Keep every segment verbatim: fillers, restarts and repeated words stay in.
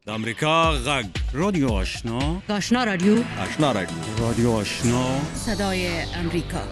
د امریکا غږ رادیو آشنا آشنا رادیو آشنا رادیو رادیو آشنا صدای امریکا.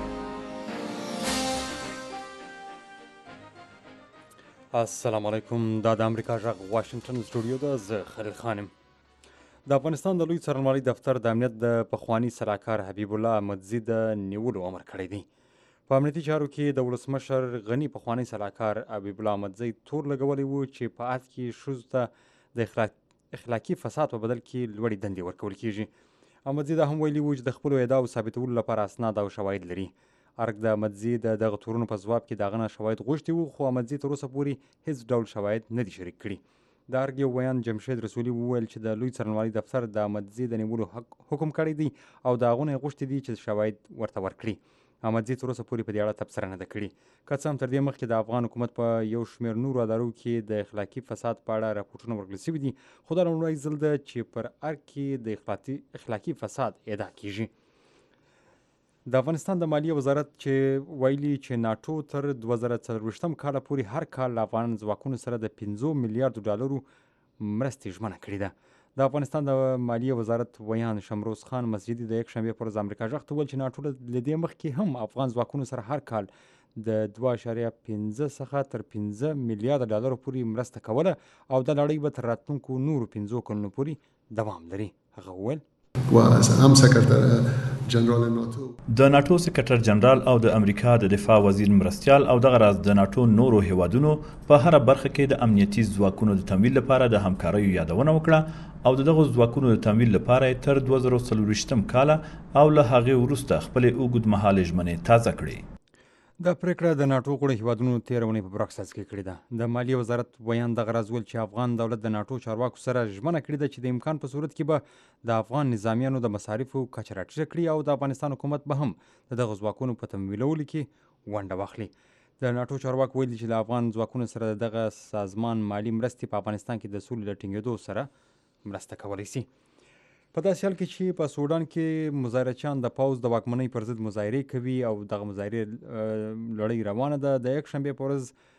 السلام علیکم. دا د امریکا غږ واشنگټن سټوډیو ده. زه خلیل خانم. د افغانستان د لوی څارنوالۍ دفتر د امنیت د پخواني سلاکار حبیب الله احمدزي د نیولو امر کړی دی. په امنیتي چارو کې د ولسمشر غني پخواني سلاکار حبیب الله احمدزي تور لګولی و چې په عهد کې ښځو ته د اخلاقي فساد په بدل کې لوړې دندې ورکول کیږي. احمدزي دا هم ویلي و چې د خپلو ادعاو ثابتولو لپاره اسناد او شواهد لري. ارګ د احمدزي د دغه تورونو په ځواب کې د هغه نه شواهد غوښتي وو، خو احمدزي تر اوسه پورې هیڅ ډول شواهد نه دي شریک کړي. د ارګ یو بیان جمشید رسولي وویل چې د لوی څارنوالۍ دفتر د احمدزي د نیولو حکم کړی دی او د هغو نه یې غوښتي دي چې شواهد ورته ورکړي. احمدزي تر اوسه پورې په دې اړه تبصره نه ده کړې. که څه هم تر دې مخکې د افغان حکومت په یو شمېر نورو ادارو کې د اخلاقي فساد په اړه راپورټونه ورکړل شوي دي، خو دا لومړی ځل ده چې پر ارګ کې د اخلاقي فساد ادعا کیږي. د افغانستان د مالیې وزارت چې ویلي چې ناټو تر دوه زره څلرویشتم کاله پورې هر کال له افغان ځواکونو سره د پنځو میلیارډو ډالرو مرستې ژمنه کړې ده. د افغانستان د مالیې وزارت ویان شمروز خان مسجدي د یکشنبې پر ورځ امریکا غږ ته وویل چې ناټو له دې مخکې هم افغان ځواکونو سره هر کال د دوه اعشاریه پنځه څخه تر پنځه میلیارډه ډالرو پورې مرسته کوله او دا لړۍ به تر راتلونکو نورو پنځو کلونو پورې دوام لري. هغه وویل هم سکرتر جنرال ناتو د ناتو سکرتر جنرال او د امریکا د دفاع وزیر مرستیال او دغه راز د ناتو نورو هیوادونو په هر برخه کې د امنیتي ځواکونو د تمویل لپاره د همکاریو یادونه وکړه او دغه ځواکونو د تمویل لپاره تر دوه زره څلورویشتم کاله او له هغې وروسته خپلې اوږدمهالې ژمنې تازه کړې. دا پریکړه د ناټو غړو هیوادونو تېره اونۍ په براکساز کې کړې ده. د مالیې وزارت ویان دغه راز ویل چې افغان دولت د ناټو چارواکو سره ژمنه کړې ده چې د امکان په صورت کې به د افغان نظامیانو د مصارفو کچه راټیټه کړي او د افغانستان حکومت به هم د دغه ځواکونو په تمویلولو کې ونډه واخلي. د ناټو چارواکو ویلي چې له افغان ځواکونو سره د دغه سازمان مالي مرستې په افغانستان کې د سولې له ټینګېدو سره مرسته کولی شي. په داسې حال کې چې په سودان کې مظاهرچیان د پوځ د واکمنۍ پر ضد مظاهرې کوي او دغه مظاهرې لړۍ روانه ده، د یکشنبې په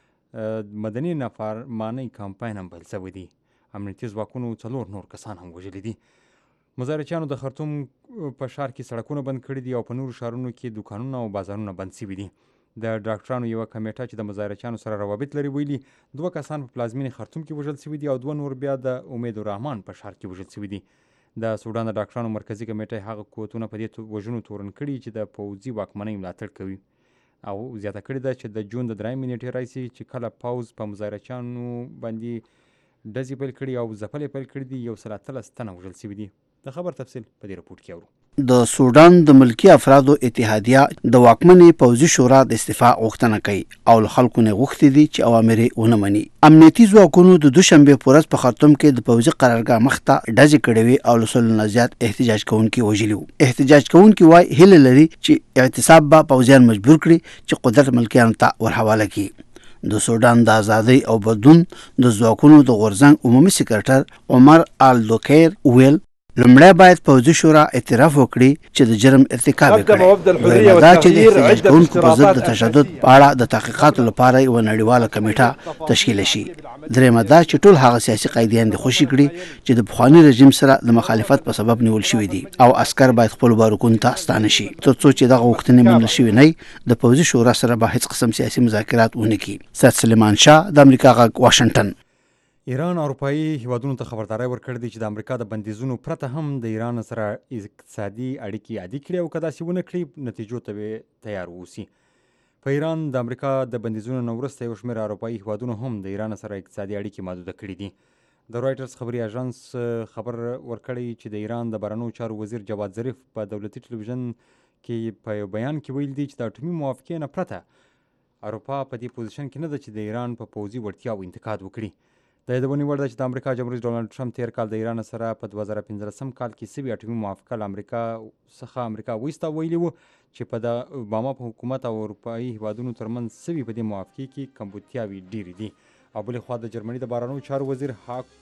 ورځ مدني نافرمانۍ کمپاین هم پیل شوی دی. امنیتي ځواکونو څلور نور کسان هم وژلي دي. مظاهرچیانو د خرطوم په ښار کې سړکونه بند کړي دي او په نورو ښارونو کې دوکانونه او بازارونه بند شوي دي. د ډاکټرانو یوه کمیټه چې د مظاهرچیانو سره روابط لري ویلي دوه کسان په پلازمینې خرطوم کې وژل شوي دي او دوه نور بیا د امید الرحمن په ښار کې وژل شوي دي. د سودان د ډاکټرانو مرکزي کمیټه هغه قوتونه په دې وژنو تورن کړي چې د پوځي واکمنۍ ملاتړ کوي او زیاته کړې ده چې د جون د درېیمې نیټې راهیسې چې کله پوځ په مظاهرچیانو باندې ډزې پیل کړي او ځپلې پیل کړي دي، یو سل اتلس تنه وژل شوي دي. د خبر تفصیل په دې رپورټ کې اورو. د سودان د ملکی افرادو اتحادیه د واکمنې پوځي شورا د استعفا غوښتنه کوي او له خلکو نه غوښتي دي چې اوامر یې ونه مني. امنیتي ځواکونو د دوشنبې په ورځ په خرطوم کې د پوځي قرارګاه مخ ته ډزې کړې وې او له سلو نه زیات احتجاج کوونکي وژلي وو. احتجاج کوونکي وایي هیله لري چې اعتصاب به پوځیان مجبور کړي چې قدرت ملکیانو ته ورحواله کړي. د سودان د ازادۍ او بدلون د ځواکونو د غورځنګ عمومي سکرټر عمر آلدوکیر ویل لومړی باید پوځي شورا اعتراف وکړي چې د جرم ارتکاب یې کړی. دویمه دا چې د احتجاج کوونکو په ضد د تشدد په اړه د تحقیقاتو لپاره یوه نړیواله کمیټه تشکیل شي. دریمه دا چې ټول هغه سیاسي قیدیان دې خوشي کړي چې د پخواني رژیم سره د مخالفت په سبب نیول شوي دي او عسکر باید خپلو بارکونو ته ستانه شي. تر څو چې دغه غوښتنې منل شوي نه د پوځي شورا سره به هیڅ قسم سیاسي مذاکرات ونه کړي. سید سلیمان شاه د امریکا غږ واشنګټن. ایران اروپایي هیوادونو ته خبرداری ورکړې ده چې د امریکا د بندیزونو پرته هم د ایران سره اقتصادي اړیکې عادي کړي او که داسې ونه کړي نتیجو ته به تیار واوسي. په ایران د امریکا د بندیزونو نه وروسته یو شمېر اروپایي هیوادونو هم د ایران سره اقتصادي اړیکې محدوده کړي دي. د رایټرز خبري اژانس خبر ورکړی چې د ایران د بهرنیو چارو وزیر جواد ظریف په دولتي ټلویزیون کې په یو بیان کې ویل دي چې د اټومي موافقې نه پرته اروپا په دې پوزیشن کې نه ده چې د ایران په پوځي وړتیاو انتقاد وکړي. د یادونې وړ ده چې د امریکا جمهور رئیس ډونالډ ټرمپ تېر کال د ایران سره په دوه زره پنځلسم کال کې سوي اټومي موافقه له امریکا څخه امریکا وایسته. ویلي وو چې په د اوباما په حکومت او اروپایي هیوادونو ترمنځ سوي په دې موافقې کې کمبودتیاوې ډېرې دي. او بلې خوا د جرمني د بهرنیو چارو وزیر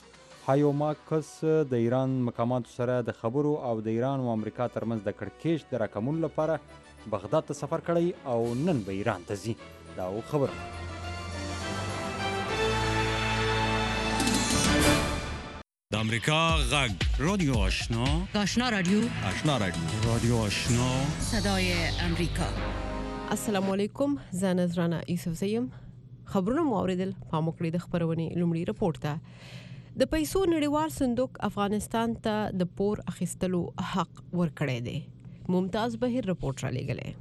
هایو ماکس د ایران مقاماتو سره د خبرو او د ایران او امریکا ترمنځ د کړکېچ د راکمولو لپاره بغداد ته سفر کړی او نن به ایران ته ځي. دا خبره د امریکا غږ رادیو آشنا آشنا رادیو آشنا رادیو رادیو آشنا صدای امریکا. السلام علیکم، زه نذرانه یوسف زیم. خبرونه مو اوریدل. پام وکړئ د خبرونې لومړی رپورټ ته. د پیسو نړیوال صندوق افغانستان ته د پور اخیستلو حق ورکړی دی. ممتاز بهیر رپورټ را لېږلی.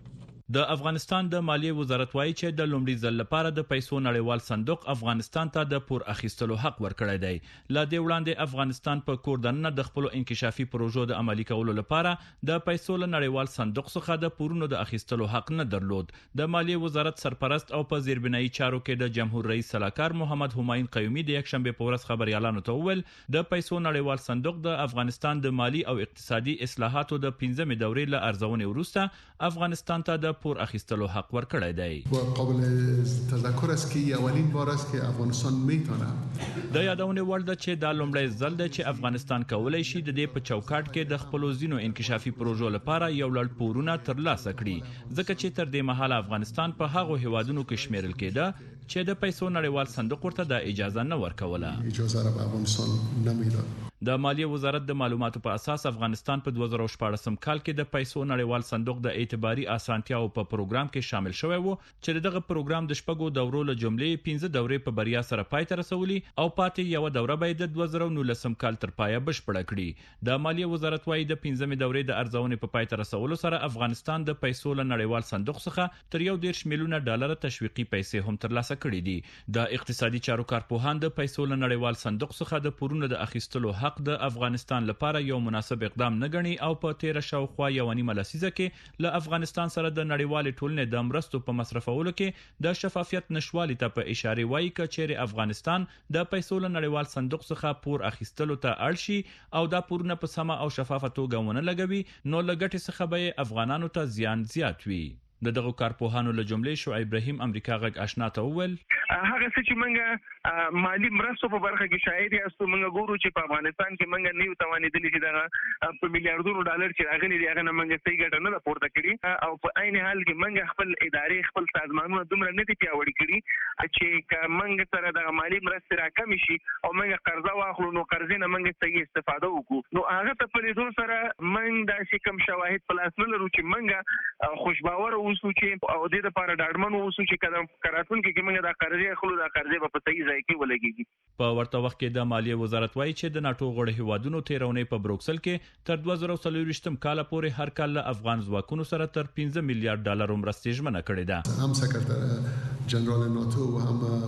د افغانستان د مالیې وزارت وایي چې د لومړي ځل لپاره د پیسو نړیوال صندوق افغانستان ته د پور اخیستلو حق ورکړی دی. لا دې وړاندې افغانستان په کور دننه د خپل انکشافي پروژو د عملي کولو لپاره د پیسو له نړیوال صندوق څخه د پورونو د اخیستلو حق نه درلود. د مالیې وزارت سرپرست او په زیربنایي چارو کې د جمهور رئیس صلاحکار محمد همایون قیومي د یکشنبه په ورځ خبريالانو ته وویل د پیسو نړیوال صندوق د افغانستان د مالی او اقتصادي اصلاحاتو د پنځمې دورې له ارزونې وروسته افغانستان ته د پور اخیستلو حق ورکړی دی. و قابل تذکر است که اولین بار است که افغانستان میتونه د یادونې وړ ده چې دا لومړی ځل دی چې افغانستان کولی شي د دې په چوکاټ کې د خپلو ځینو انکشافي پروژو لپاره یو لړ پورونه ترلاسه کړي، ځکه چې تر دې مهاله افغانستان په هغو هیوادونو کې شمیرل کېده چې د پیسو نړیوال صندوق ورته د اجازه نه ورکوله. اجازه را به افغانستان نمیداد. د مالیې وزارت د معلوماتو په اساس افغانستان په دوه زره شپاړسم کال کې د پیسو نړیوال صندوق د اعتباري اسانتیاو په پروګرام کې شامل شوی وو چې دغه پروګرام د شپږو دورو له جملې پنځه دورې په بریا سره پای ته رسولي او پاتې یو دوره به د دوه زره نولسم کال تر پایه بشپړه کړي. د مالیې وزارت وايي د پنځمې دورې د ارزونې په پای ته رسولو سره افغانستان د پیسو له نړیوال صندوق څخه تر یو دېرش میلیونه ډالر تشویقي پیسې هم ترلاسه کړي دي. د اقتصادي چارو کارپوهان د پیسو له نړیوال صندوق څخه د پورونو د اخیستلو حق د افغانستان لپاره یو مناسب اقدام نه ګڼي او په تیر شاوخوا یو نیمه لسیزه کې له افغانستان سره د نړیوال ټولنې د مرستو په مصرفولو کې د شفافیت نشوالي ته په اشاره وایي چې چیرې افغانستان د پیسو له نړیوال صندوق څخه پور اخیستلو ته اړ شي او دا پورونه په سمه او شفافه توګه ونه لګوي نو لګټې څخه به افغانانو ته زیان زیات وي. د دغه کارپوهانو له جملې شعیب ابراهیم امریکا غږ آشنا ته وویل هغه څه چې موږ مالی مرستو په برخه کې شاید یاستو موږ ګورو چې په افغانستان کې موږ نیو توانېدل چې دا په میلیارډونو ډالر چې راغلي دي هغه نه موږ صحیح ګټه نه پورته کړي او په عین حال کې موږ خپل ادارې خپل سازمانونه دومره نه دي پیاوړي کړي چې موږ سره د مالی مرستې راکم شي او موږ قرضه واخلو نو قرضې نه موږ صحیح استفاده وکړو. نو هغه ته په لیدو سره موږ داسې کوم شواهد په لاس نه لرو چې موږ خوشباور اوسو چې او د دې لپاره ډاډمن اوسو چې کله کاراتون کې موږ دا قرضې خلو دا قرضې په صحیح ځای کې ولګيږي. په ورته وخت کې د مالیې وزارت وایي چې د ناتو غړي هیوادونو تیرونې په بروکسل کې تر دوه زره څلوېښتم کال پورې هر کال له افغان ځواکونو سره تر پنځه میلیارډ ډالر مرستې ژمنه کړې ده. هم سکرتر جنرال ناتو او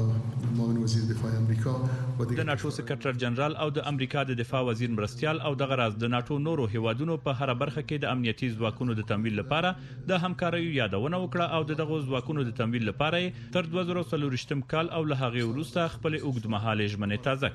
هم معاون وزیر دفاع امریکا د ناتو سکرتر جنرال او د امریکا د دفاع وزیر مرستيال او دغه راز د ناتو نورو هیوادونو په هر برخه کې د امنیتي ځواکونو د تمویل لپاره د همکارۍ یادونه وکړه او دغه ځواکونو د تمویل لپاره تر دوه زره څلوېښتم کال او له هغه وروسته خپل اوږدمهاله ژمنې تازه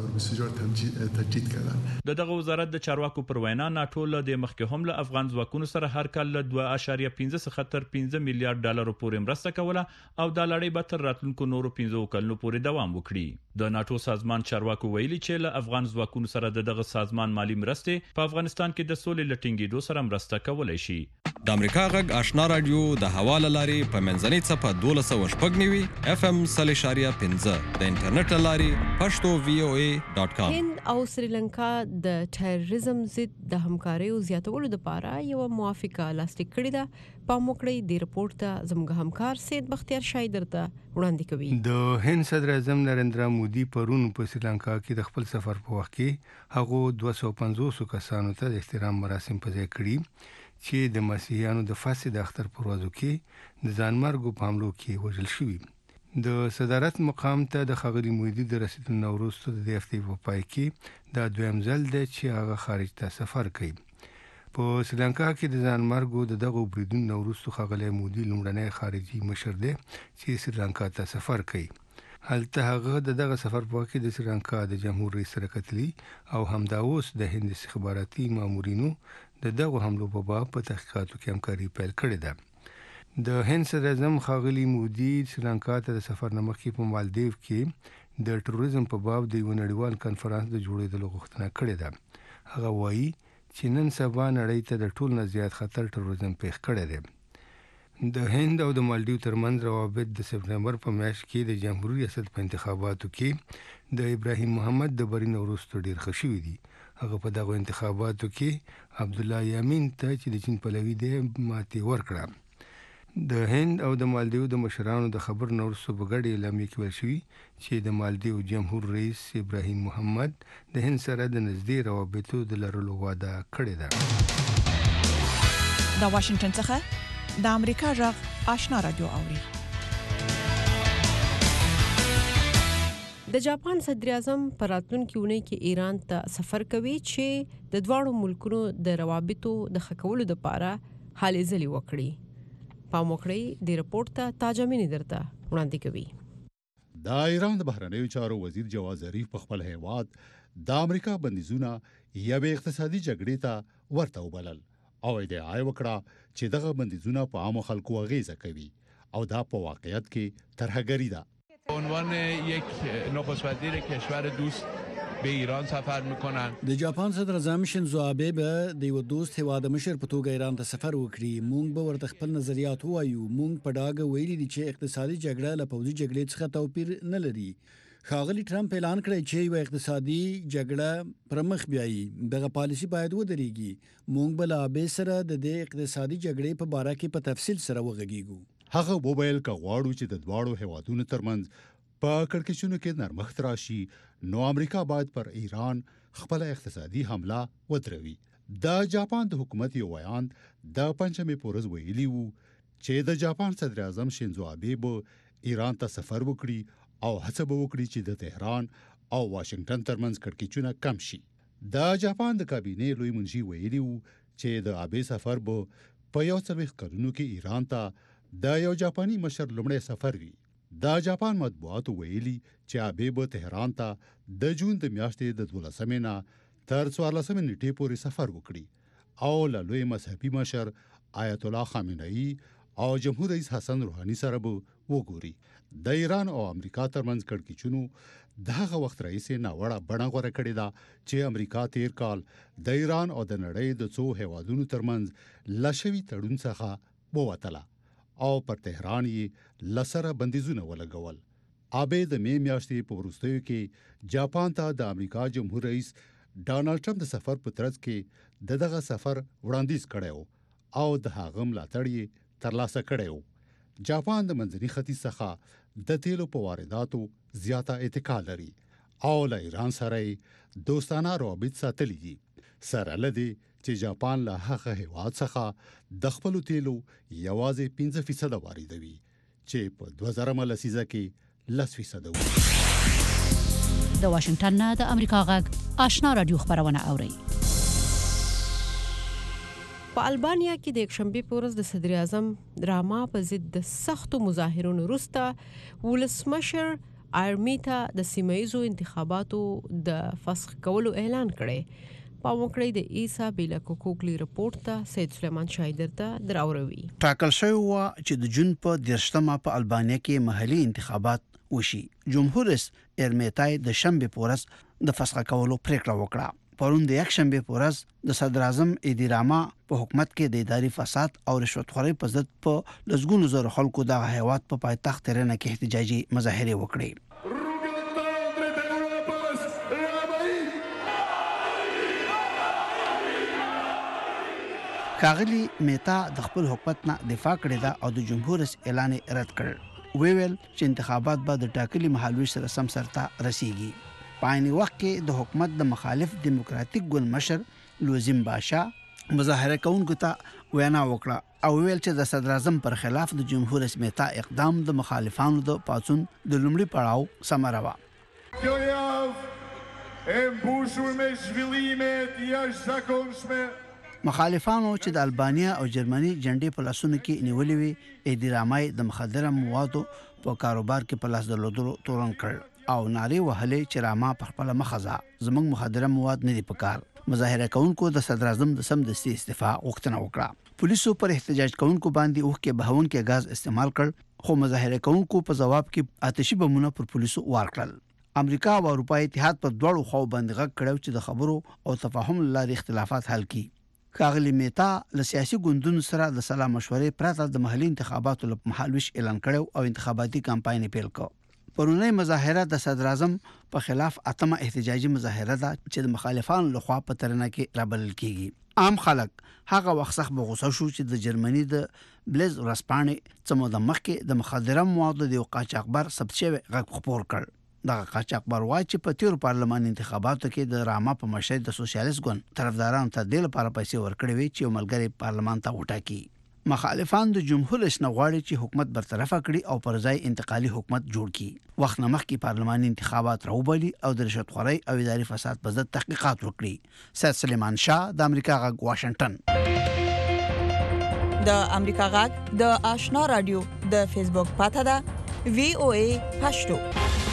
کړې. د دغه وزارت د چارواکو پر وینا ناتو له د مخکې هم له افغان ځواکونو سره هر کال له دوه اعشاریه پنځه څخه تر پنځه میلیارډ ډالر پورې مرسته کوله او دا لړۍ به تر راتلونکو نورو پنځو کلونو پورې دوام وکړي. د ناتو سازمان چارواکو ویلي چې له افغان ځواکونو سره د دغه سازمان مالی مرستې په افغانستان کې د سولې لټینګېدو سره مرسته کولای شي. د امریکا غږ آشنا رادیو د حواله لاري په منځنۍ صفه دولس سوه شپږ نوي اف ام صلی شاریه پنځه د انټرنیټ لاري پښتو وی او ای ډاټ کام. هند او سریلانکا د ټیرریزم ضد د همکارۍ زیاتولو لپاره یو موافقه لاسلیک کړې ده. پام وکړئ د رپورټ ته زموږ همکار سید بختیار شایدر ته وړاندې کوي. د هند صدر اعظم نریندرا مودي پرون په سریلانکا کې د خپل سفر په وخت کې هغه دوه سوه پنځوس کسانو ته د احترام مراسم په ځای کړي چې د مسیحیانو د فاسد اختر پروازو کې د ځانمرګو په حملو کې وژل شوي. د صدارت مقام ته د ښاغلي مودي د رسیدلو وروسته د دې هفتې په پای کې دا دویم ځل دی چې هغه خارج ته سفر کوي. په سریلانکا کې د ځانمرګو د دغه بریدونو وروسته ښاغلی مودي لومړنی خارجي مشر دی چې سریلانکا ته سفر کوي. هلته هغه د دغه سفر په وخت کې د سریلانکا د جمهور رئیس سره کتلي او همدا اوس د هند استخباراتي مامورینو د دغه حملو په باب په تحقیقاتو کې همکاري پیل کړې ده. د هند صدر اعظم ښاغلي مودي سریلانکا ته د سفر نه مخکې په مالدیو کې د ټوریزم په باب د یو نړیوال کنفرانس د جوړېدلو غوښتنه کړې ده. هغه وایي چې نن سبا نړۍ ته د ټول نه زیات خطر ټوریزم پیښ کړی دی. د هند او د مالدیو ترمنځ روابط د سپټمبر په میاشت کې د جمهوریت ریاست په انتخاباتو کې د ابراهیم محمد د برینه وروسته ډیر ښه شوي دي. هغه په دغه انتخاباتو کې عبد الله یامین ته چې د چین پلوي دی ماتې ورکړه. د هند او د مالدیو د مشرانو د خبر نه وروسته په ګډه اعلامیه کې ویل شوي چې د مالدیو جمهور رئیس ابراهیم محمد د هند سره د نږدې روابطو د لرلو وعده کړې ده. د واشنگټن څخه د امریکا غږ آشنا رادیو اوري. د جاپان صدر اعظم په راتلونکي اونۍ کې ایران ته سفر کوي چې د دواړو ملکونو د روابطو د ښه کولو لپاره هلې ځلې وکړي. پاموکړی د رپورت ته تاجمینی درته وړاندې کوي. د ایران د بهرنیو چارو وزیر جواز ظریف په خپل هیواد د امریکا بندیزونه یوه اقتصادي جګړې ته ورته وبلل او ادعا وکړه چې دغه بندیزونه په عامو خلکو اغیزه کوي او دا په واقعیت کې ترهګری ده. به عنوان یک نخست وزیر کشور دوست به ایران سفر میکنن. د جاپان صدر اعظم شینزو آبه به د یو دوست هیواد مشر په توګه ایران ته سفر وکړي. مونږ به ورته خپل نظریات وایو. مونږ په ډاګه ویلي دي چې اقتصادي جګړه له پوځي جګړې څخه توپیر نه لري. ښاغلي ټرمپ اعلان کړی چې یو اقتصادي جګړه پر مخ بیایي. دغه پالیسی باید ودرېږي. مونږ به له آبه سره د دې اقتصادي جګړې په باره کې په تفصیل سره وغږیږو. هغه وویل که غواړو چې د دواړو هیوادونو ترمنځ په کړکېچونو کې نرمښت راشي نو امریکا باید پر ایران خپل اقتصادي حمله ودروي. د جاپان د حکومت یو بیان د پنځمې په ورځ ویلي وو چې د جاپان صدر اعظم شینزو آبه به ایران ته سفر وکړي او هڅه به وکړي چې د تهران او واشنگټن ترمنځ کړکېچونه کم شي. د جاپان د کابینې لوی منشي ویلي وو چې د آبه سفر به په یو څلوېښت کلونو کې ایران ته د یو جاپاني مشر لومړی سفر وي. د جاپان مطبوعاتو ویلي چې آبه به تهران ته د جون د میاشتې د دولسمې نه تر څوارلسمې نیټې پورې سفر وکړي او له لوی مذهبي مشر آیت الله خامنه‌ای او جمهور رئیس حسن روحاني سره به وګوري. د ایران او امریکا ترمنځ کړکېچونو دغه وخت راهیسې ناوړه بڼه غوره کړې ده چې امریکا تیر کال د ایران او د نړۍ د څو هیوادونو ترمنځ لشوي تړون څخه ووتله او پر تهران یې لسره بندیزونه ولګول. آبه د می میاشتې په وروستیو کې جاپان ته د امریکا جمهور رئیس ډانلډ ټرمپ د سفر په ترڅ کې د دغه سفر وړاندیز کړی او د هغه ملاتړ یې ترلاسه کړی. جاپان د منځني ختیځ څخه د تیلو په وارداتو زیاته اتکا لري او له ایران سره دوستانه روابط ساتلي دي. سره لدی چې جاپان له هغه هیواد څخه د خپل تیلو یوازې پنځه فیصد واردوي چې په دوه زره لسیزه کې لس فیصد وو. د واشنگټن نه د امریکا غږ آشنا رادیو خبرونه اوري. په البانیا کې د یکشنبه په ورځ د صدر اعظم راما په ضد د سختو مظاهرونو وروسته ولسمشر آرمیتا د سیمایزو انتخاباتو د فسخ کولو اعلان کړی. پاموکړی د ایسا بیلا کوکوکلی رپورت ته سید سلیمان شایدر ته دراوروي. ټاکل شوی و چې د جون په دیرشتمه په البانیا کې محلي انتخابات وشي. جمهور رئیس ارمیتای د شنبه په ورځ د فسخ کولو پریکړه وکړه. پرون د یکشنبه په ورځ د صدر اعظم ایدی راما په حکومت کې د اداري فساد او رشوت خورۍ په ضد په لسګونو زره خلکو د هیواد په پایتخت ترنه کې احتجاجي مظاهره وکړې. کاغلی میتا د خپل حکومت نه دفاع کړې ده او د جمهور رئیس اعلان رد کړ. ویل چې انتخابات به د ټاکلي مهالوي سره سم سرته رسیږي. په عین وخت کې د حکومت د مخالف دیموکراتیک ګوند مشر لوزیم باشا مظاهره کوونکو ته وینا وکړه او ویل چې د صدر اعظم پر خلاف د جمهور رئیس میتا اقدام د مخالفانو د پاڅون د لومړي پړاو ثمره وه. مخالفانو چې د البانیا او جرمني جنډې په لاسونو کې نیولې وي ایدی رامای د مخدره موادو په کاروبار کې په لاس درلودلو تورن کړ او نارې وهلې چې راما په خپل مخزه زموږ مخدره مواد نه دي پکار. مظاهره کوونکو د صدر اعظم د سمدستي استعفا غوښتنه وکړه. پولیسو پر احتجاج کوونکو باندې اوښ کې بهون کې غاز استعمال کړ خو مظاهره کوونکو په جواب کې آتشي بمونه پر پولیسو وار کړل. امریکا او اروپای اتحاد په دوړو خو باندې غږ کړو چې د خبرو او تفاهم لارې اختلافات حل کړي. کاغلی میتا له سیاسي ګوندونو سره د سلا مشورې پرته د محلي انتخاباتو لپاره مهالويش اعلان کړو او انتخاباتي کمپاین پیل کړ پرونی مظاهره د صدر اعظم په خلاف اتمه احتجاجي مظاهره ده چې د مخالفانو لخوا په ترنه کې رابلل کیږي عام خلک هغه وخت څخه بغوسه شو چې د جرمني د بلیز ورسپانې څمو د مخکې د مخدره موادو د قاچاقبر ثبت شوی غږ خپور کړ دغه قاچاقبر وایي چې په تیر پارلمان انتخاباتو کې د راما په مشر د سوسیالیست ګوند طرفدارانو ته د لپاره پیسې ورکړې وي چې ملګری پارلمان ته وټاکي مخالفان د جمهور رئیس غواړي چې حکومت برطرفه کړي او پر ځای انتقالي حکومت جوړ کړي وخت نه مخکې پارلماني انتخابات راوبلي او د رشوت خورۍ او اداري فساد په ضد تحقیقات وکړي سید سلیمان شاه د امریکا غږ واشنگټن د امریکا غږ د آشنا رادیو د فیسبوک پاته ده وی او ای پښتو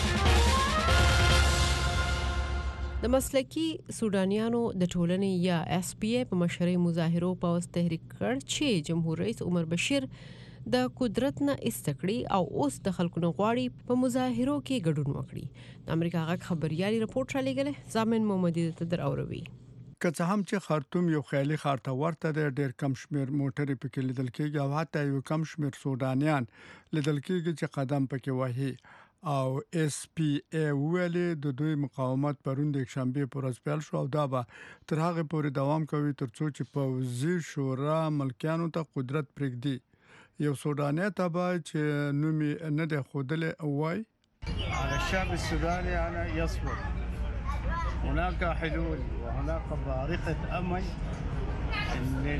د مسلکی سودانیانو د ټولنې یا اس پی ای په مشرۍ مظاهرو په تحریک کړ چې جمهور رئیس عمر بشیر د قدرت نه استکړي او اوس د خلکو نه غواړي په مظاهرو کې ګډون وکړي د امریکا غږ خبريالي رپورت را لګله زامن محمدي ته دراوروي که څه هم چې خرطوم یو خیالي ښار ته ورته دی ډېر کم شمیر موټرې پکې لیدل کېږي او حتی یو کم شمیر سودانیان لیدل کېږي چې قدم پکې وهي او اس پی ای ویلې د دوی مقاومت پرون د شنبه پر ورځ پیل شو او دا به تر هغه پورې دوام کوي ترڅو چې پوځي شورا ملکیانو ته قدرت پرېږدي یو سوداني تبع چې نومي نه د خودله وای الشعب السوداني انا يصبر هناك حلول وهناك بارقة امل ان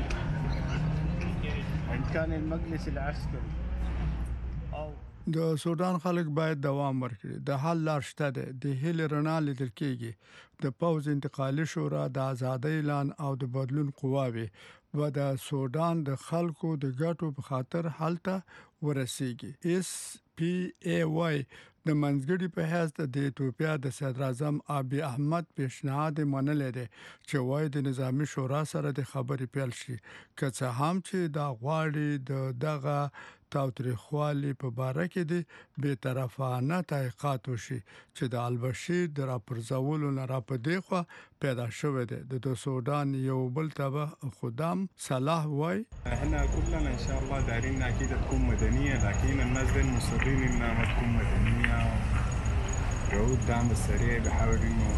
ان كان المجلس العسكري او د سودان خلک باید دوام ورکړي د حل لار شته ده د هیل رڼا لیدل کېږي د پوز انتقالي شورا د ازادۍ اعلان او د بدلون قواوي و د سودان د خلکو د ګټو په خاطر حالته ورسیږي اس پی ای وای د منځګړي په حیث د ایتوپیا د صدر اعظم ابي احمد پیشنهاد منلې ده چې وای د نظامی شورا سره د خبرې پیل شي که څه هم چې دا غواړي د دغه تاوتریخوالي په باره کې د بے طرفانه تحقیقات وشي چې د البشیر د راپرځولو نه را پدې خو پیدا شوه ده د سودان یو بل تبع خدام صلاح وای احنا كلنا ان شاء الله دايرين اكيد تكون مدنيه لكن الناس دول مصرين انها ما تكون مدنيه يعود الدعم السريع بحاول انه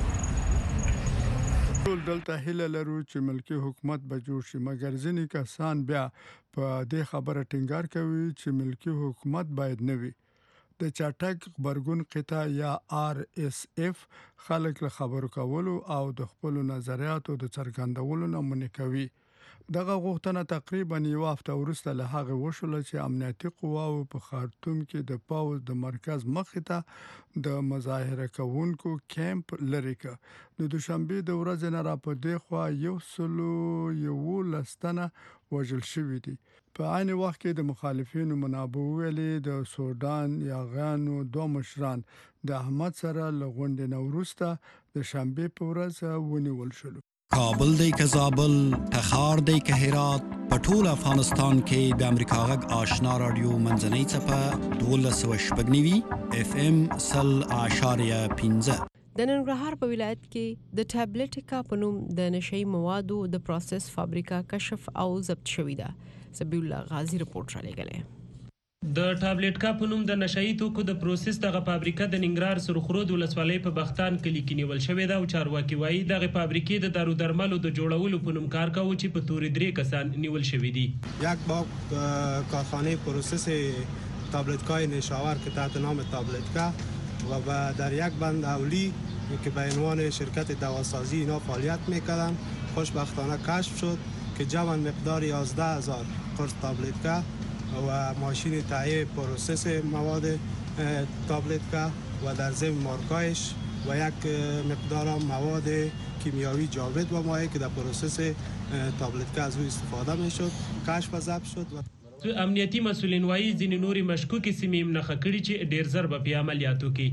ټول دلته هیله لرو چې ملکی حکومت به جوړ شي مګر ځینې کسان بیا په دې خبره ټینګار کوي چې ملکی حکومت باید نه وي د چټک خبرګون قطع یا آر اس اف خلک له خبرو کولو او د خپل نظریاتو د څرګندولو نه منع کوي دغه غوښتنه تقریبا یو هفته وروسته له هغه وشول چې امنیتي قواو په خرطوم کې د پاوز د مرکز مخې ته د مظاهره کوونکو کیمپ لري ک د دوشنبه د ورځې نه را پدې خو یو سلو یو لستنه وژل شوې دي په عین وخت کې د مخالفینو منابع ویلي د سودان یاغانو دوه مشران د احمد سره لغونډې نوروسته د شنبه په ورځ ونیول شول کابل دی که زابل تخار دی که هرات په ټول افغانستان کې د امریکا غږ آشنا رادیو منځنۍ څپه دولس سوه شپږ نوي اف ام سل اعشاریه پنځه د ننګرهار په ولایت کې د ټابلیټیکا په نوم د نشئی موادو د پروسس فابریکا کشف او ضبط شوې ده سبیل الله غازی رپورټ را لګلې د ټابلیټکا په نوم د نشئی توکو د پروسس دغه فابریکه د ننګرهار سرخرود ولسوالۍ په بختان کلي کې نیول شوې ده او چارواکي وایي دغه فابریکې د دارو درملو د جوړولو په نوم کار کاوه چې په تورې درې کسان نیول شوي دي یک با کارخانه پروسس تابلیتکای نشاور که تحت نام تابلیتکا و در یک بند اولی که به عنوان شرکت دواسازی اینا فعالیت میکردن خوشبختانه کشف شد که جمع مقدار یازده هزار قرص تابلیتکا و ماشین تهیه پروسس مواد تابلیتکا و در ضمن مارکایش و یک مقدار مواد کیمیاوی جاوید و مایع که در پروسس تابلیتکا از او استفاده میشد کشف و ضبط شد و امنیتي مسولین وایي ځینې نورې مشکوکې سیمې هم نښه کړي چې ډېر زر به په عملیاتو کې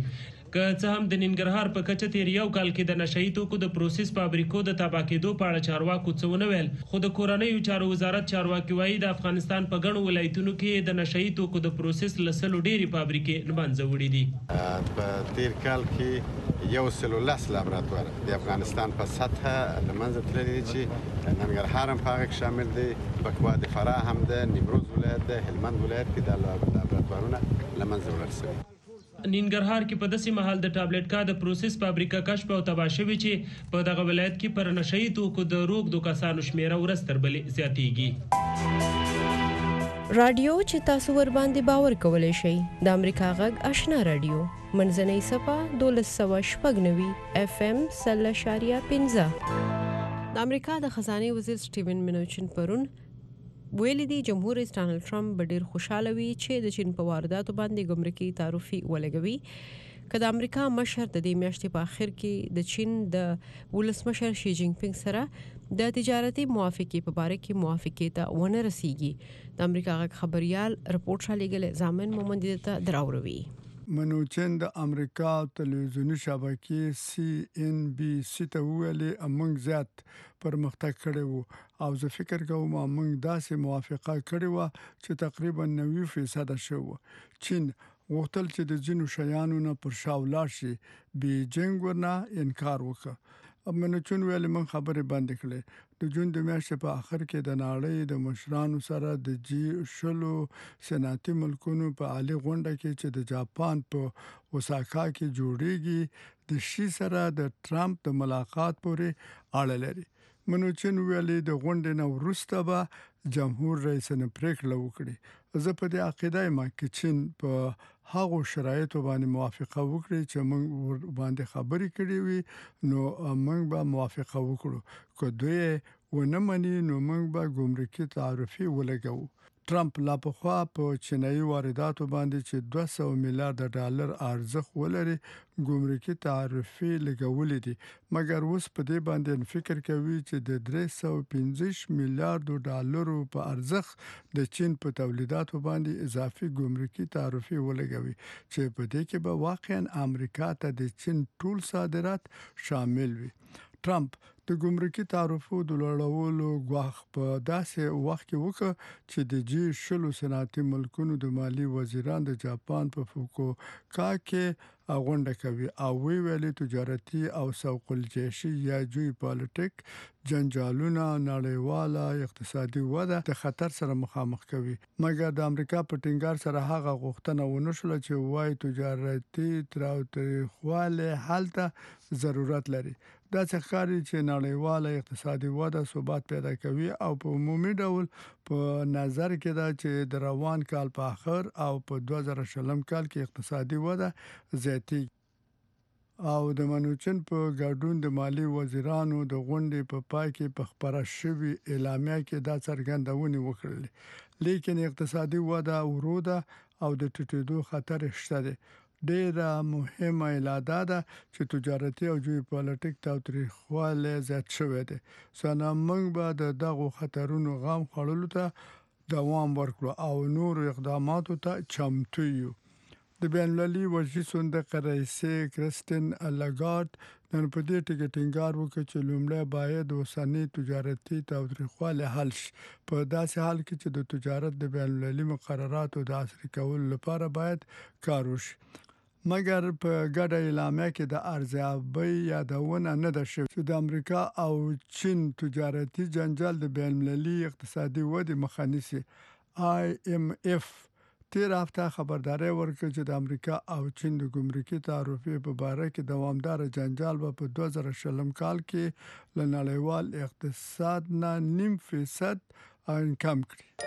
که څه هم د ننګرهار په کچه تیر یو کال کې د نشئی توکو د پروسس فابریکو د تابع کېدو په اړه چارواکو څه ونه ویل، خو د کورنیو چارو وزارت چارواکي وایي د افغانستان په ګڼو ولایتونو کې د نشئی توکو د پروسس له سلو ډېرې فابریکې له منځه وړي دي. په تیر کال کې یو سلو لس لابراتوار د افغانستان په سطحه له منځه تللي دي چې ننګرهار هم په هغه کې شامل دی، پکوا د فراه هم ده، نیمروز ولایت ده، هلمند ولایت کې د لابراتوارونه له منځه وړل شوي. ننګرهار کې په داسې مهال د ټابلیټ کا د پروسس فابریکه کشف او تباه شوې چې په دغه ولایت کې پر نشئی توکو د روږدو کسانو شمیره ورځ تر بلې زیاتېږي. رادیو چې تاسو ور باندې باور کولی شئ د امریکا غږ آشنا رادیو منځنۍ صفه دولس سوه شپږ نوي اف ام سل اشاریه پنځه. د امریکا د خزانې وزیر سټیون منوچن پرون ویلي دي جمهور رئیس ډانلډ ټرمپ به ډېر خوشحاله وي چې د چین په وارداتو باندې ګمرکي تعرفې ولګوي که د امریکا مشر د دې میاشتې په آخر کې د چین د ولسمشر شي جین پینګ سره د تجارتي موافقې په باره کې موافقې ته ونه رسیږي. د امریکا غږ خبريال رپورټ شالېږل زامن مومند ته دراوروي. منوچن د امریکا تلویزیونی شبکې سی ان بی سی ته ویلي موږ زیات پرمختګ کړی وو او زه فکر کوم موږ داسې موافقه کړې وه چې تقریبا نوي فیصد شو. چین غوښتل چې د ځینو شیانو نه پر شا ولاړ شي، بیجینګ ورنه انکار وکړ. منوچن ویلي موږ خبرې بندې کړې. د جون د میاشتې په آخر کې د نړۍ د مشرانو سره د جی شلو صنعتي ملکونو په عالي غونډه کې چې د جاپان په اوساکا کې جوړیږي د شي سره د ټرمپ د ملاقات پورې اړه لري. منوچن ویلي د غونډې نه وروسته به جمهور رئیس نه پریکړه وکړي. زه په دې عقیده یم چې چین په هغو شرایطو باندې موافقه وکړي چې موږ باندې خبرې کړې وي نو موږ به موافقه وکړو، که دوی ونه مني نو موږ به ګمرکي تعرفې ولګوو. ټرمپ لا پخوا په چینایي وارداتو باندې چې دوه سوه میلیارډ ډالر ارزښت ولري ګمرکي تعرفې لګولې دي، مګر اوس په دې باندې فکر کوي چې د درې سوه پنځه میلیارډ ډالرو په ارزښت د چین په تولیداتو باندې اضافي ګمرکي تعرفې ولګوي چې په دې کې به واقعا امریکا ته د چین ټول صادرات شامل وي. ټرمپ د ګمرکي تعرفو د لوړولو غواخ په داسې وخت کې وکړ چې د جی شلو صنعتي ملکونو د مالی وزیران د جاپان په فوکوکا کې غونډه کوي او وی ویلي تجارتي او سوق الجيشي یا جوی پالیټیک جنجالونه نړیواله اقتصادي وده د خطر سره مخامخ کوي. مګر د امریکا په ټینګار سره هغه غوښتنه ونه شول چې وای تجارتي تاوتریخواله حالت ضرورت لري. دا څه ښکاري چې نړیواله اقتصادي وده ثبات پیدا کوي او په عمومي ډول په نظر کې دا چې د روان کال په اخر او په دوه زره شلم کال کې اقتصادي وده زیاتې او د منوچن په ګډون د مالی وزیرانو د غونډې په پای کې په خبره شوی اعلامیه کې دا څرګندونه وکړه، لیکن اقتصادي وده وروده او د ټیټېدو خطر شته دی. ډیره مهمه اعلاده ده چې تجارتي او جیو پالیټیک تاوتریخواله زیات شوی دی. څنګه موږ به د دغو خطرونو غام خړلو ته دوام ورکړو او نور اقداماتو ته چمتو یو. د بین المللي ورزشي صندوق رئیسې کریستین لاګارد نن په دې ټکي ټینګار وکړ چې لومړی باید اوسنۍ تجارتي تاوتریخواله حل شي، په داسې حال کې چې د تجارت د بین المللي مقرراتو د عصري کولو لپاره باید کار وشي. مګر په ګډه اعلامیه کې د ارزیابۍ یادونه نه ده شوې چې د امریکا او چین تجارتي جنجال د بین المللي اقتصادي ودې مخه نیسي. آی ایم ایف تیر هفته خبرداري ورکړه چې د امریکا او چین د ګمرکي تعرفې په باره کې دوامدار جنجال به په دوه زره شلم کال کې له نړیوال اقتصاد نه نیم فیصد کم کړي.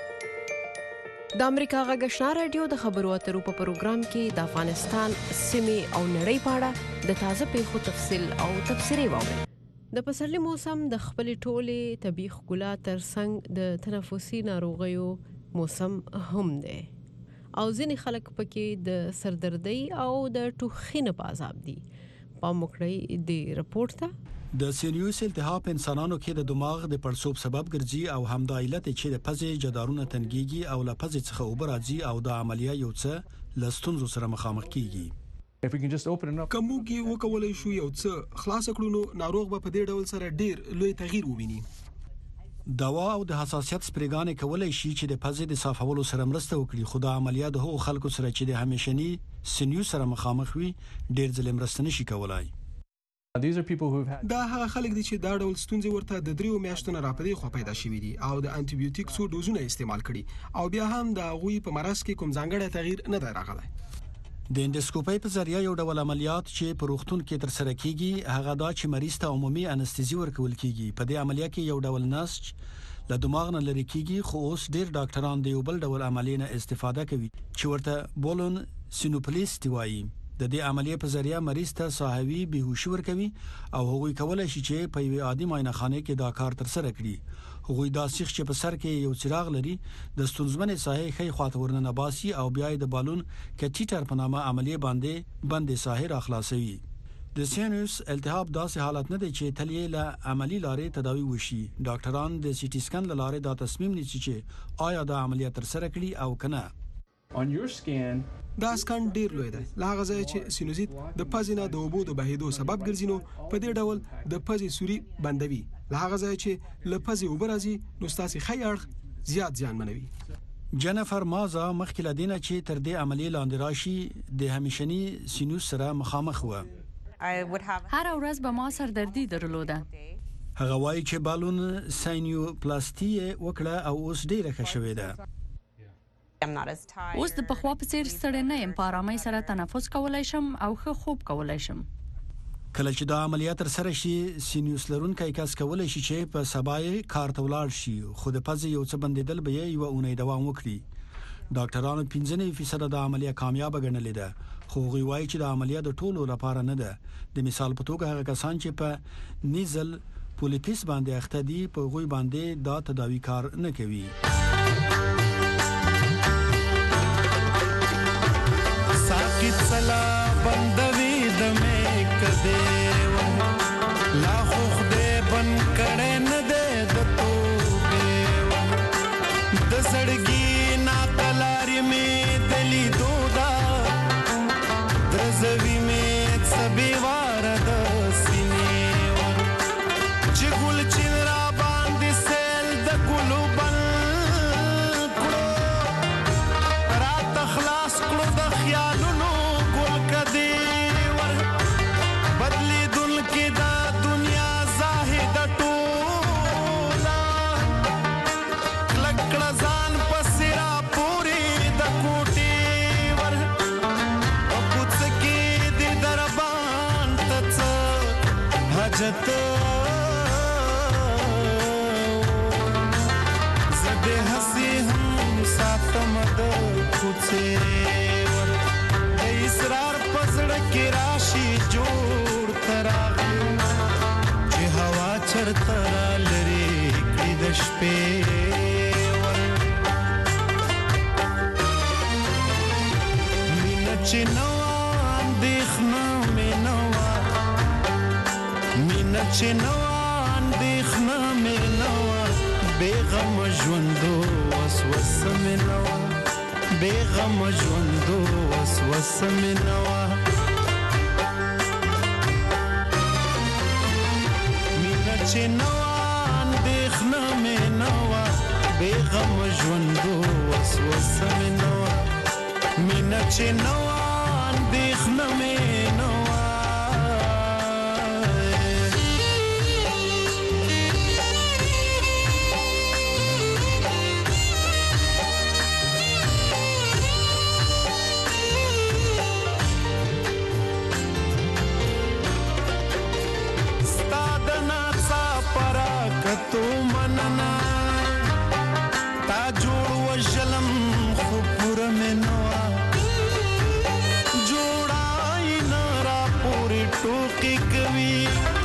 د امریکا غږ آشنا رادیو د خبرو اترو په پروګرام کې د افغانستان سیمې او نړۍ په اړه د تازه پیښو تفصیل او تبصرې واورئ. د پسرلي موسم د خپل ټولې طبيعي ښکلا ترڅنګ د تنفسي ناروغیو موسم هم دی او ځینې خلک پکې د سردردۍ او د ټوخي نه په عذاب دي. پام وکړئ د رپورټ ته. د سیریوس التهاب انسانانو کې د دماغ د پړسوب سبب ګرځي او همدا علت چې د پزې جدارونه تنګيږي او له پزې څخه اوبه راځي او د عملیه یو څه لستونزو سره مخامخ کیږي. که موږ یې وکولی شو یو څه خلاص کړو نو ناروغ به په دې ډول سره ډیر لوی تغییر وویني. دوا او د حساسیت سپریګانې کولای شي چې د پزې د صافولو سره مرسته وکړي، خو د عملیات هغو خلکو سره چې د همیشني سینیو سره مخامخ وي ډیر ځله مرسته نشي کولای. دا هغه خلک دي چې دا ډول ستونزې ورته د دریو میاشتو نه راپدې خو پیدا شوي دي او د انټي بیوټیک څو ډوزونه استعمال کړي او بیا هم د هغوی په مرض کې کوم ځانګړی تغییر نه دی راغلی. د اندوسکوپي په ذریعہ یو ډول عملیات چې په روغتون کې تر سره کیږي هغه دا چې مریض ته عمومي انستيزي ورکول کیږي. په دې عملیات کې یو ډول نسج له دماغ نه لري کیږي، خو اوس ډیر ډاکټران د یو بل ډول عملیې نه استفاده کوي چې ورته بولون سینوپلیسټي وایي. د دې عملیې په ذریعہ مریض ته ساحوي بیهوشي ورکوي او هغوی کولای شي چې په یوه عادي معاینه خانه کې دا کار تر سره کړي. هغوی دا سیخ چې په سر کې یو چراغ لري د ستونزمنې ساحې ښي خواته ورننه باسي او بیا د بالون کټیټر په نامه عملیې باندې بندې ساحې را خلاصوي. د سینوس التهاب داسې حالت نه دی چې تل یې له عملی لارې تداوي وشي. ډاکټران د سی ټي سکن له لارې دا تصمیم نیسي چې آیا دا عملیات تر سره کړي او کنه. دا سکن ډیر لوی دی، له هغه ځایه چې سینوزیت د پزې نه د اوبو د بهېدو سبب ګرځي نو په دې ډول د پزې سوري بندوي. له هغه ځایه چې له پزې اوبه راځي نو ستاسې ښی اړخ زیات زیانمنوي. جنفر مازا مخکې له دې نه چې تر دې عملیې لاندې راشي د همیشني سینوس سره مخامخ وه. هر ورځ به ما سردردي درلوده. هغه وایي چې بالون ساینیوپلاسټي وکړه او اوس ډیره ښه شوې ده. اوس د پخوا په څیر ستړی نه یم، په آرامۍ سره تنفس کولی شم او ښه خوب کولی شم. کله چې دا عملیات تر سره شي سینیوس لرونکی کس کولی شي چې په سبا یې کار ته ولاړ شي، خو د پزې یو څه بندېدل به یې یوه اونۍ دوام وکړي. ډاکټرانو پنځه نوي فیصده دا عملیه کامیابه ګڼلې ده، خو هغوی وایي چې دا عملیه د ټولو لپاره نه ده. د مثال په توګه هغه کسان چې په نیزل پولیپیس باندې اخته دي په هغوی باندې دا تداوي کار نه کوي. ساکت سلا بندوي د مې کده لا خو خدای بن کړه نه ده د توبه د سړګي نا کلاري مې دلی دودا درزوي مې سبي وار د سینې چې ګل چې را باندې سیل د ګلو بن کړو رات خلاص کړو د خیالونو ګل کدي ور بدلی دل کې دا دنیا زاهد ټولا لکړه ځان پسرا پوری د کوټي ور او کوڅ کې د دربان تڅ حاجت زده هسي هم ساتم د کوڅه ور د اسرار پسړ کې راشي جوړ تراغلو چې هوا چرته را لري کړي د شپې ور مینه چې نو اندېښنه مې نه وه مینه چې نو اندېښنه مې نه وه بېغم ژوندو وسوسه مې نه وه بېغم ژوندو وسوسه مې نه وه مینه چې نه وه اندېښنه مې نه وه بېغم ژوندو وسوسه مې نه وه مینه چې نه وه اندېښنه مې نه وه تو مننا تا جوړ وژلم خو پوره مې نه وه جوړای نه را پورې ټوکې کوي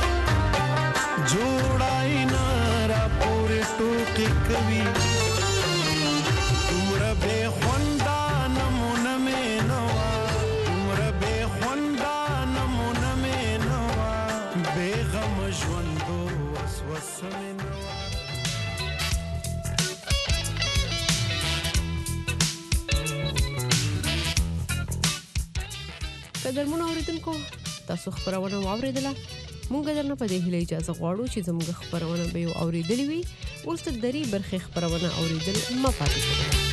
جوړای نه را پورې ټوکې کوي دومره بې خونده نمونه مې نه وه دومره بې خونده نمونه مې نه وه بې غمه ژوندو وسوسه مې نه وه قدرمن اوریدونکو تاسو خبرونه واوریدله مونږ درنه په دې هیله اجازه غواړو چې زموږ خبرونه به یو اوریدلې وي اوس د دری برخې خبرونه اوریدل مفاده